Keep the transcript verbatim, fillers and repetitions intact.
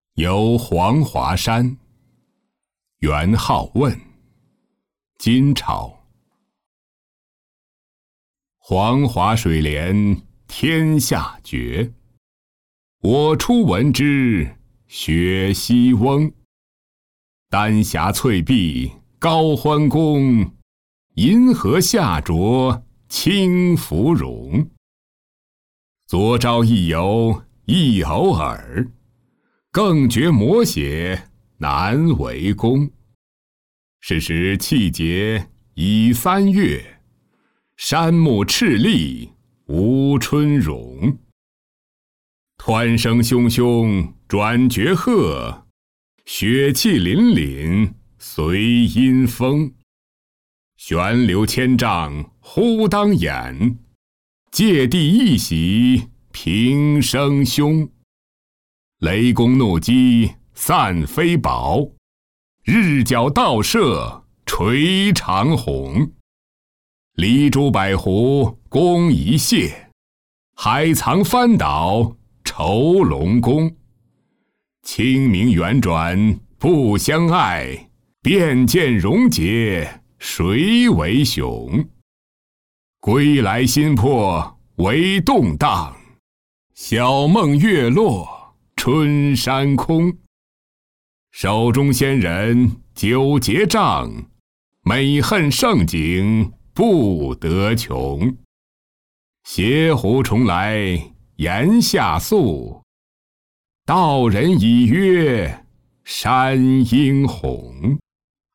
游黄华山。元好问。金朝。黄华水连天下绝，我初闻之，学西翁。丹霞翠壁高欢宫，银河下着轻芙蓉。昨朝一游一偶尔，更觉摹写难为功。是时气节已三月，山木赤立无春荣。湍声汹汹转绝壑，雪气凛凛随阴风。悬流千丈忽当眼，借地一喜平生凶。雷公怒击散飞宝，日角倒射垂长虹。离珠百湖宫一泻，海藏翻倒愁龙宫。清明圆转不相爱，便见溶解谁为雄？归来心魄为动荡，晓梦月落春山空。手中仙人久结账，美恨盛景不得穷。斜湖重来檐下宿，道人已约山阴红。